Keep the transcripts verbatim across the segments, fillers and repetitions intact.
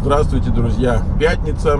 Здравствуйте, друзья! Пятница.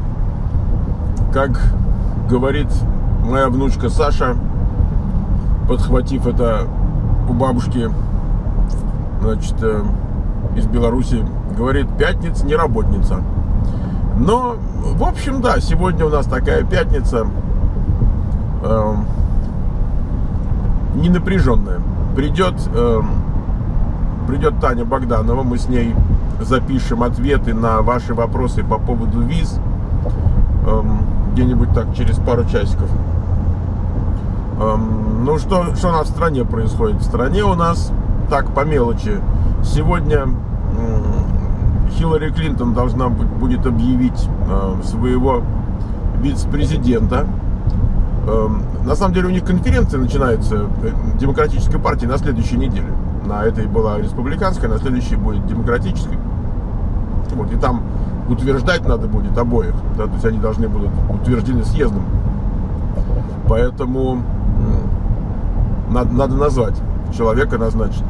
Как говорит моя внучка Саша, подхватив это у бабушки, значит, из Беларуси, говорит: пятница не работница. Но, в общем, да, сегодня у нас такая пятница э, не напряженная. Придет, э, придет Таня Богданова, мы с ней запишем ответы на ваши вопросы по поводу виз эм, где-нибудь так через пару часиков. Эм, ну что, что у нас в стране происходит? В стране у нас так по мелочи. Сегодня эм, Хиллари Клинтон должна будет объявить э, своего вице-президента. Эм, на самом деле у них конференция начинается Демократической партии на следующей неделе. На этой была республиканская, на следующей будет демократическая. Вот, и там утверждать надо будет обоих, да, то есть они должны будут утверждены съездом. Поэтому надо, надо назвать, человека назначить.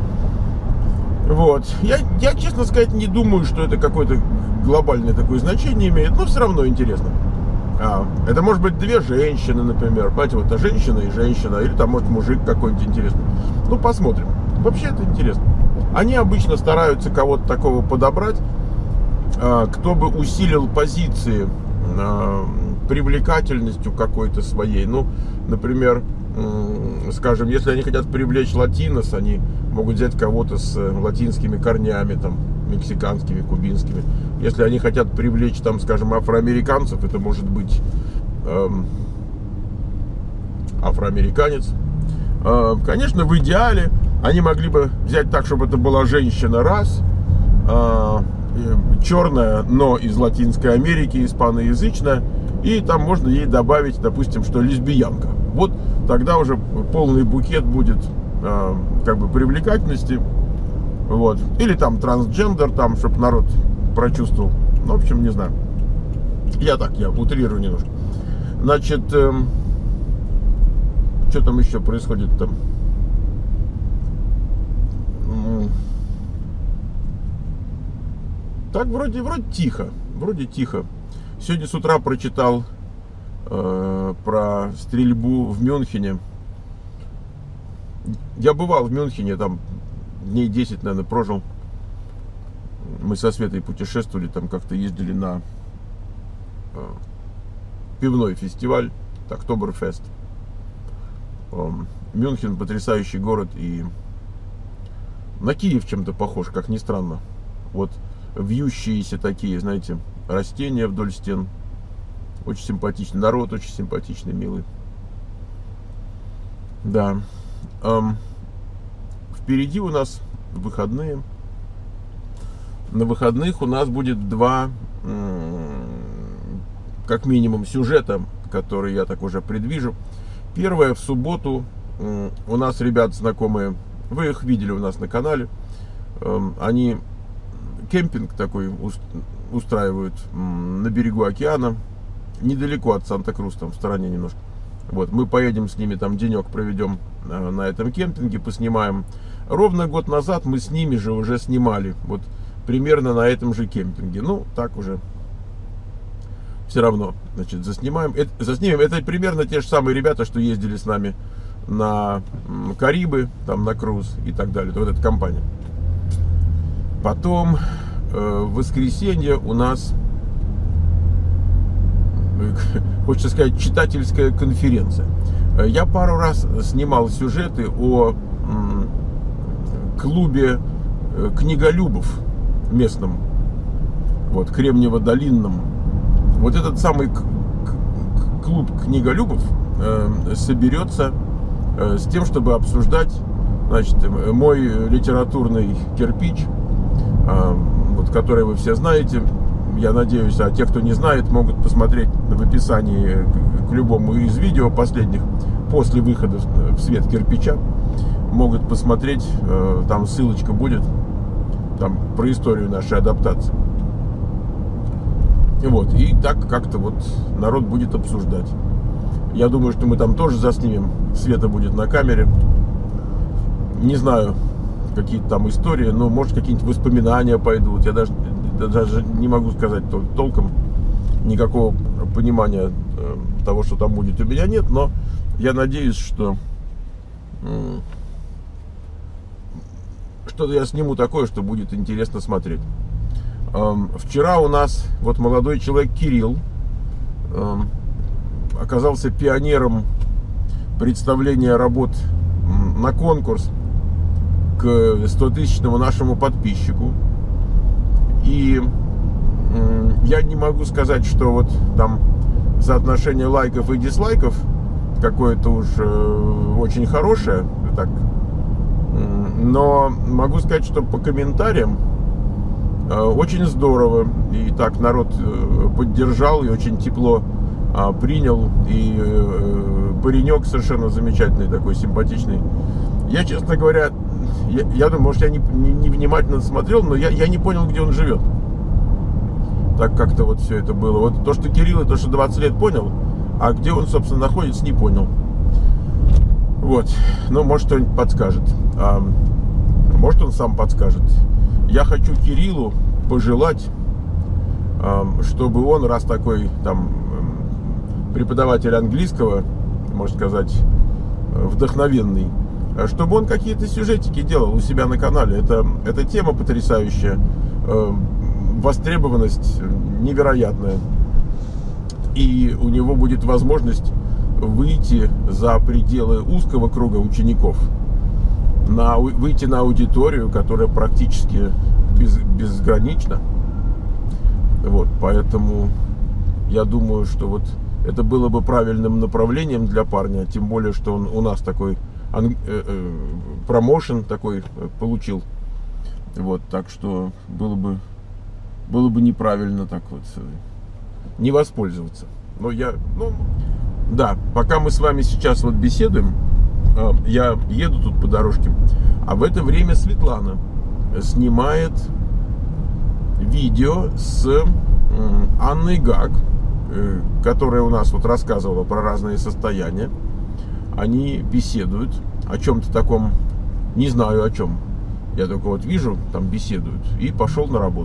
Вот. Я, я, честно сказать, не думаю, что это какое-то глобальное такое значение имеет, но все равно интересно. А, это может быть две женщины, например. Понимаете, вот это женщина и женщина, или там может мужик какой-нибудь интересный. Ну, посмотрим. Вообще это интересно. Они обычно стараются кого-то такого подобрать, кто бы усилил позиции привлекательностью какой-то своей. Ну, например, скажем, если они хотят привлечь латинос, они могут взять кого-то с латинскими корнями, там, мексиканскими, кубинскими. Если они хотят привлечь, там, скажем, афроамериканцев, это может быть эм, афроамериканец. Э, конечно, в идеале они могли бы взять так, чтобы это была женщина раз, э, черная, но из Латинской Америки, испаноязычная, и там можно ей добавить, допустим, что лесбиянка. Вот тогда уже полный букет будет э, как бы привлекательности. Вот. Или там трансгендер, там, чтобы народ прочувствовал. Ну, в общем, не знаю. Я так, я утрирую немножко. Значит, э, что там еще происходит там? Так, вроде, вроде тихо. Вроде тихо. Сегодня с утра прочитал э, про стрельбу в Мюнхене. Я бывал в Мюнхене, там дней десять, наверное, прожил. Мы со Светой путешествовали, там как-то ездили на э, пивной фестиваль, Октоберфест. Э, Мюнхен потрясающий город и на Киев чем-то похож, как ни странно. Вот вьющиеся такие, знаете, растения вдоль стен. Очень симпатичный народ, очень симпатичный, милый. Да. Эм, впереди у нас выходные. На выходных у нас будет два, как минимум, сюжета, которые я так уже предвижу. Первое, в субботу у нас ребята знакомые, вы их видели у нас на канале. Они кемпинг такой устраивают на берегу океана, недалеко от Санта-Крус, там в стороне немножко. Вот, мы поедем с ними, там денек проведем на этом кемпинге, поснимаем. Ровно год назад мы с ними же уже снимали, вот примерно на этом же кемпинге. Ну, так уже все равно, значит, заснимаем. Это, заснимем. Это примерно те же самые ребята, что ездили с нами на Карибы, там на круз и так далее. Вот эта компания. Потом э, в воскресенье у нас, хочется сказать, читательская конференция. Я пару раз снимал сюжеты о м, клубе книголюбов местном, вот, Кремниево-Долинном. Вот этот самый клуб книголюбов э, соберется э, с тем, чтобы обсуждать, значит, мой литературный кирпич, э, вот, который вы все знаете. Я надеюсь, а те, кто не знает, могут посмотреть в описании к, к любому из видео последних после выхода в свет кирпича. Могут посмотреть, э, там ссылочка будет, там про историю нашей адаптации. Вот, и так как-то вот народ будет обсуждать. Я думаю, что мы там тоже заснимем. Света будет на камере. Не знаю, какие-то там истории, но может какие-нибудь воспоминания пойдут. Я даже даже не могу сказать толком, никакого понимания того, что там будет, у меня нет, но я надеюсь, что что-то я сниму такое, что будет интересно смотреть. Вчера у нас вот молодой человек Кирилл оказался пионером представления работ на конкурс к стотысячному нашему подписчику. И я не могу сказать, что вот там соотношение лайков и дизлайков какое-то уж очень хорошее, так. Но могу сказать, что по комментариям очень здорово. И так народ поддержал и очень тепло принял. И паренек совершенно замечательный, такой симпатичный. Я, честно говоря, я, я думаю, может, я не, не, не внимательно смотрел, но я, я не понял, где он живет. Так как-то вот все это было. Вот то, что Кирилл, и то, что двадцать лет, понял, а где он, собственно, находится, не понял. Вот. Ну, может, кто-нибудь подскажет. А, может, он сам подскажет. Я хочу Кириллу пожелать, а, чтобы он, раз такой там преподаватель английского, можно сказать, вдохновенный, чтобы он какие-то сюжетики делал у себя на канале. Это, это тема потрясающая, э, востребованность невероятная. И у него будет возможность выйти за пределы узкого круга учеников, на, выйти на аудиторию, которая практически без, безгранична. Вот, поэтому я думаю, что вот это было бы правильным направлением для парня, тем более, что он у нас такой промоушен такой получил. Вот, так что было бы было бы неправильно так вот не воспользоваться. Но я, ну, да, пока мы с вами сейчас вот беседуем, я еду тут по дорожке, а в это время Светлана снимает видео с Анной Гак, которая у нас вот рассказывала про разные состояния. Они беседуют о чем-то таком, не знаю о чем. Я только вот вижу, там беседуют, и пошел на работу.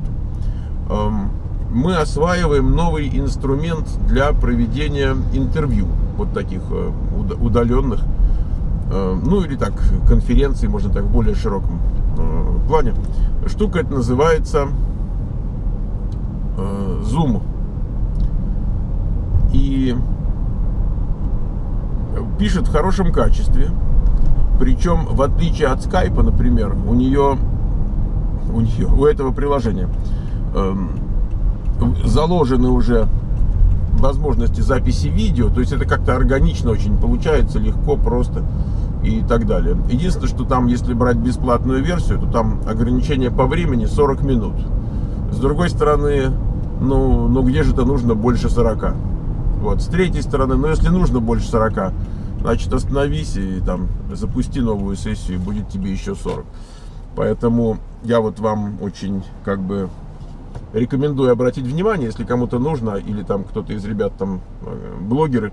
Мы осваиваем новый инструмент для проведения интервью, вот таких удаленных, ну или так, конференций, можно так, в более широком плане. Штука эта называется Zoom. И пишет в хорошем качестве. Причем, в отличие от скайпа, например, у нее, у нее, у этого приложения э, заложены уже возможности записи видео. То есть это как-то органично очень получается, легко, просто и так далее. Единственное, что там, если брать бесплатную версию, то там ограничение по времени сорок минут. С другой стороны, ну, ну где же это нужно больше сорока? Вот. С третьей стороны, ну если нужно больше сорока, значит остановись и там запусти новую сессию, и будет тебе еще сорок. Поэтому я вот вам очень как бы рекомендую обратить внимание, если кому-то нужно, или там кто-то из ребят там блогеры.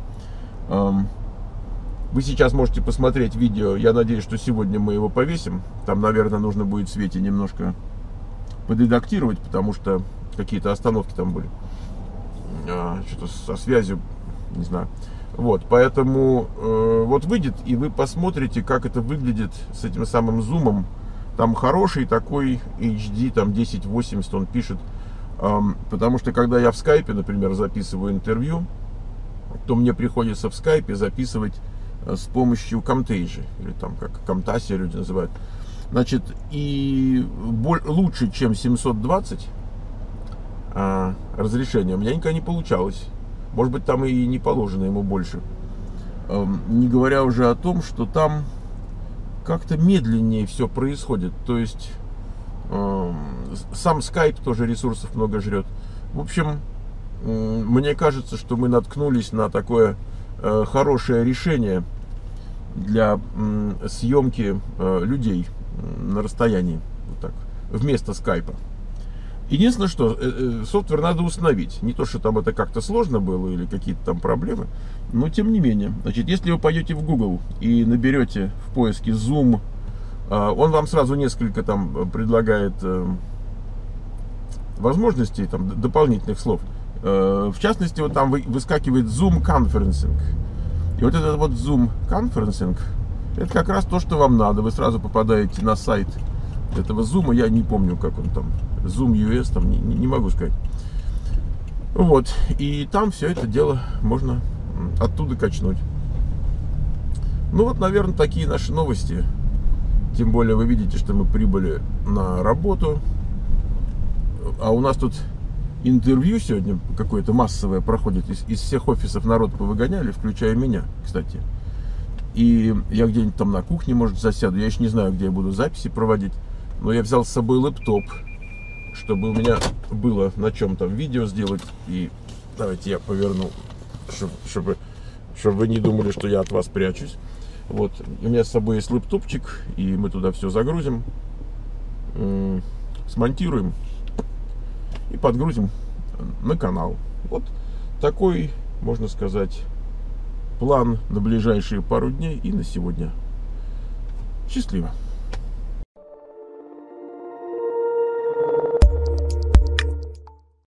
Вы сейчас можете посмотреть видео, я надеюсь, что сегодня мы его повесим. Там, наверное, нужно будет в свете немножко подредактировать, потому что какие-то остановки там были. Что-то со связью, не знаю. Вот, поэтому э, вот выйдет, и вы посмотрите, как это выглядит с этим самым зумом. Там хороший такой эйч ди, там десять восемьдесят он пишет. Эм, потому что когда я в скайпе, например, записываю интервью, то мне приходится в скайпе записывать э, с помощью Camtasia, или там как Camtasia люди называют. Значит, и боль, лучше, чем семьсот двадцать э, разрешение у меня никогда не получалось. Может быть, там и не положено ему больше. Не говоря уже о том, что там как-то медленнее все происходит. То есть сам скайп тоже ресурсов много жрет. В общем, мне кажется, что мы наткнулись на такое хорошее решение для съемки людей на расстоянии. Вот так, вместо скайпа. Единственное, что софтвер надо установить. Не то, что там это как-то сложно было или какие-то там проблемы, но тем не менее. Значит, если вы пойдете в Google и наберете в поиске Zoom, он вам сразу несколько там предлагает возможностей, там, дополнительных слов. В частности, вот там выскакивает Zoom Conferencing. И вот этот вот Zoom Conferencing, это как раз то, что вам надо. Вы сразу попадаете на сайт этого Zoom, я не помню, как он там, Zoom ю эс, там, не, не могу сказать. Вот, и там все это дело можно оттуда качнуть. Ну вот, наверное, такие наши новости. Тем более вы видите, что мы прибыли на работу. А у нас тут интервью сегодня какое-то массовое проходит. Из, из всех офисов народ повыгоняли, включая меня, кстати. И я где-нибудь там на кухне, может, засяду. Я еще не знаю, где я буду записи проводить. Но я взял с собой лэптоп, чтобы у меня было на чем там видео сделать. И давайте я поверну, чтобы, чтобы, чтобы вы не думали, что я от вас прячусь. Вот, у меня с собой есть лэптопчик, и мы туда все загрузим, смонтируем и подгрузим на канал. Вот такой, можно сказать, план на ближайшие пару дней и на сегодня. Счастливо!